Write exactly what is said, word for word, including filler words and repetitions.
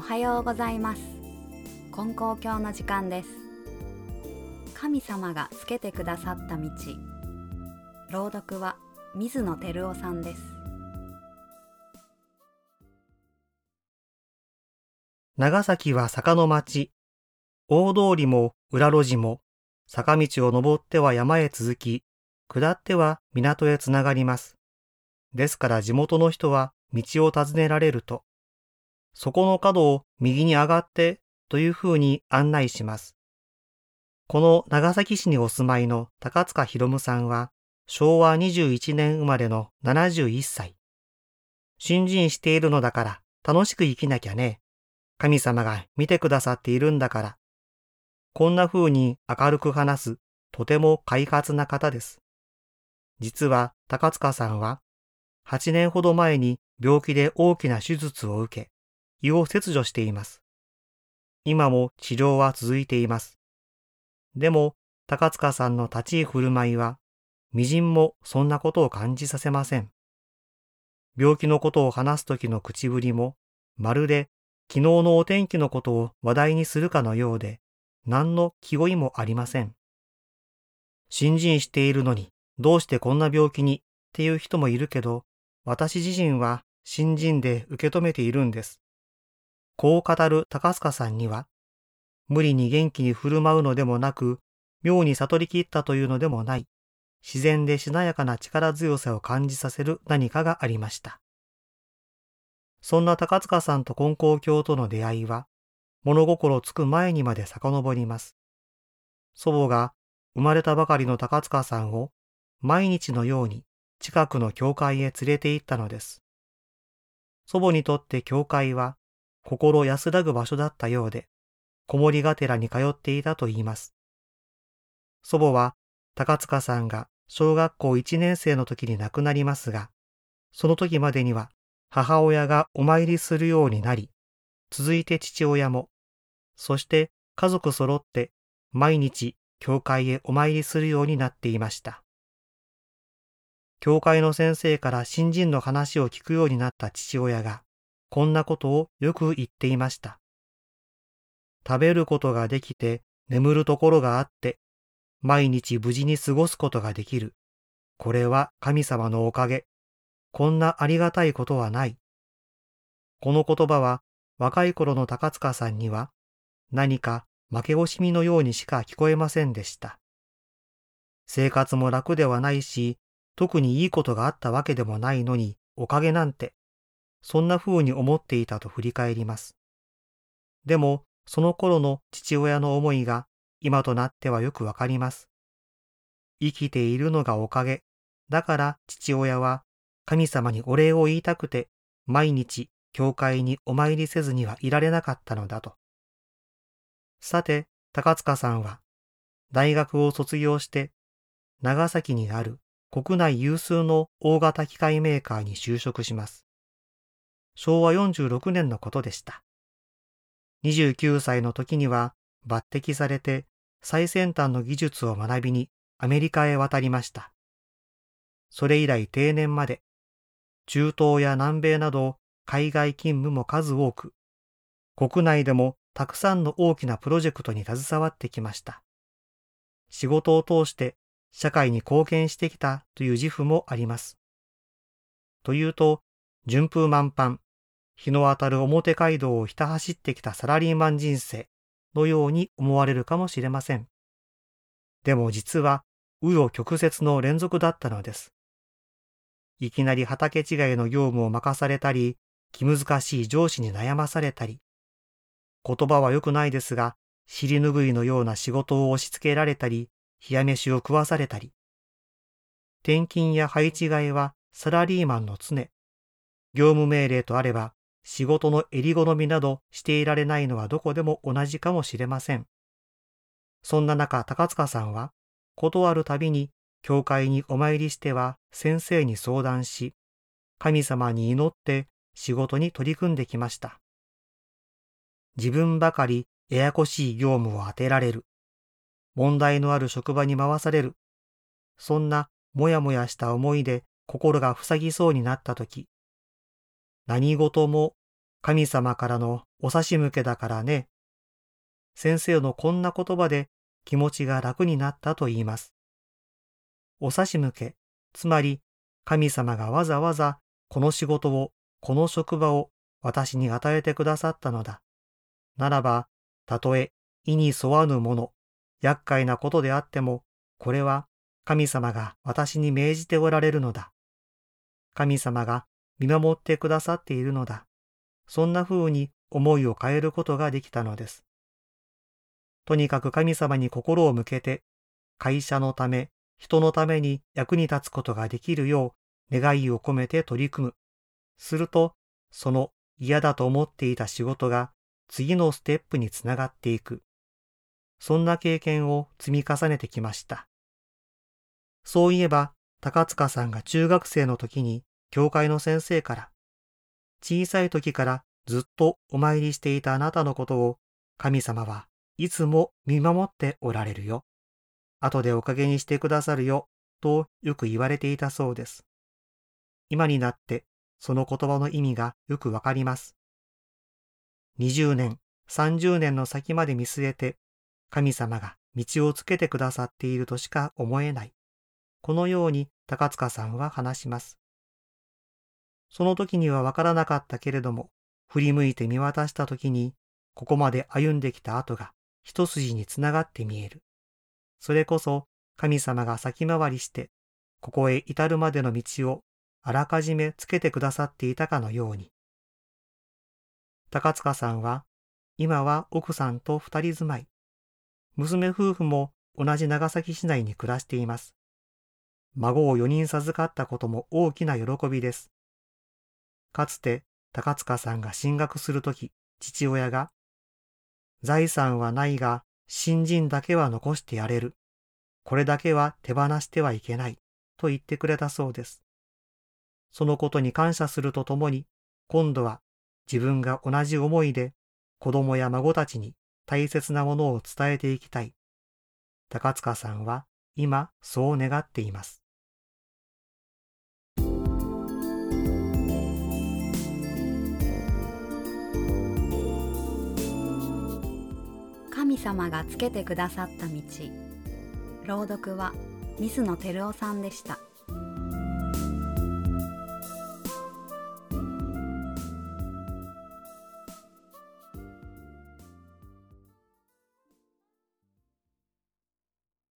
はようございます。金光教の時間です。神様がつけてくださった道。朗読は水野照夫さんです。 長崎は坂の町。大通りも裏路地も坂道を登っては山へ続き、下っては港へつながります。ですから地元の人は道を尋ねられると、そこの角を右に上がってというふうに案内します。この長崎市にお住まいの高塚博夢さんはしょうわにじゅういちねん生まれのななじゅういっさい。信心しているのだから楽しく生きなきゃね。神様が見てくださっているんだから。こんな風に明るく話すとても快活な方です。実は高塚さんははちねんほど前に病気で大きな手術を受け、胃を切除しています。今も治療は続いています。でも高塚さんの立ち居振る舞いはみじんもそんなことを感じさせません。病気のことを話すときの口ぶりもまるで昨日のお天気のことを話題にするかのようで、何の気負いもありません。信心しているのにどうしてこんな病気にっていう人もいるけど、私自身は信心で受け止めているんです。こう語る高塚さんには、無理に元気に振る舞うのでもなく、妙に悟り切ったというのでもない、自然でしなやかな力強さを感じさせる何かがありました。そんな高塚さんと金光教との出会いは、物心つく前にまで遡ります。祖母が生まれたばかりの高塚さんを毎日のように近くの教会へ連れて行ったのです。祖母にとって教会は心安らぐ場所だったようで、こもりがてらに通っていたといいます。祖母は高塚さんが小学校いちねんせいの時に亡くなりますが、その時までには母親がお参りするようになり、続いて父親も、そして家族揃って毎日教会へお参りするようになっていました。教会の先生から信心の話を聞くようになった父親が、こんなことをよく言っていました。食べることができて、眠るところがあって、毎日無事に過ごすことができる。これは神様のおかげ。こんなありがたいことはない。この言葉は若い頃の高塚さんには何か負け惜しみのようにしか聞こえませんでした。生活も楽ではないし、特にいいことがあったわけでもないのにおかげなんて、そんな風に思っていたと振り返ります。でもその頃の父親の思いが今となってはよくわかります。生きているのがおかげ。だから父親は神様にお礼を言いたくて毎日教会にお参りせずにはいられなかったのだと。さて、高塚さんは大学を卒業して長崎にある国内有数の大型機械メーカーに就職します。しょうわよんじゅうろくねんのことでした。にじゅうきゅうさいの時には抜擢されて最先端の技術を学びにアメリカへ渡りました。それ以来定年まで中東や南米など海外勤務も数多く、国内でもたくさんの大きなプロジェクトに携わってきました。仕事を通して社会に貢献してきたという自負もあります。というと、順風満帆、日の当たる表街道をひた走ってきたサラリーマン人生のように思われるかもしれません。でも実は、紆余曲折の連続だったのです。いきなり畑違いの業務を任されたり、気難しい上司に悩まされたり、言葉は良くないですが、尻拭いのような仕事を押し付けられたり、冷や飯を食わされたり。転勤や配置換えはサラリーマンの常。業務命令とあれば、仕事の襟好みなどしていられないのはどこでも同じかもしれません。そんな中、高塚さんは、ことあるたびに、教会にお参りしては先生に相談し、神様に祈って仕事に取り組んできました。自分ばかりややこしい業務を当てられる。問題のある職場に回される。そんなもやもやした思いで心が塞ぎそうになったとき、何事も神様からのお差し向けだからね。先生のこんな言葉で気持ちが楽になったと言います。お差し向け、つまり神様がわざわざこの仕事を、この職場を私に与えてくださったのだ。ならば、たとえ意に沿わぬもの、厄介なことであっても、これは神様が私に命じておられるのだ。神様が見守ってくださっているのだ。そんな風に思いを変えることができたのです。とにかく神様に心を向けて、会社のため、人のために役に立つことができるよう願いを込めて取り組む。すると、その嫌だと思っていた仕事が次のステップにつながっていく。そんな経験を積み重ねてきました。そういえば、高塚さんが中学生の時に教会の先生から、小さい時からずっとお参りしていたあなたのことを神様はいつも見守っておられるよ。後でおかげにしてくださるよ、とよく言われていたそうです。今になってその言葉の意味がよくわかります。にじゅうねん、さんじゅうねんの先まで見据えて、神様が道をつけてくださっているとしか思えない。このように高塚さんは話します。その時にはわからなかったけれども、振り向いて見渡した時に、ここまで歩んできた跡が一筋につながって見える。それこそ神様が先回りして、ここへ至るまでの道をあらかじめつけてくださっていたかのように。高塚さんは、今は奥さんと二人住まい。娘夫婦も同じ長崎市内に暮らしています。孫をよにん授かったことも大きな喜びです。かつて高塚さんが進学するとき、父親が、財産はないが信心だけは残してやれる。これだけは手放してはいけない、と言ってくれたそうです。そのことに感謝するとともに、今度は自分が同じ思いで子供や孫たちに大切なものを伝えていきたい。高塚さんは今そう願っています。 神様がつけてくださった道。朗読は水野照夫さんでした。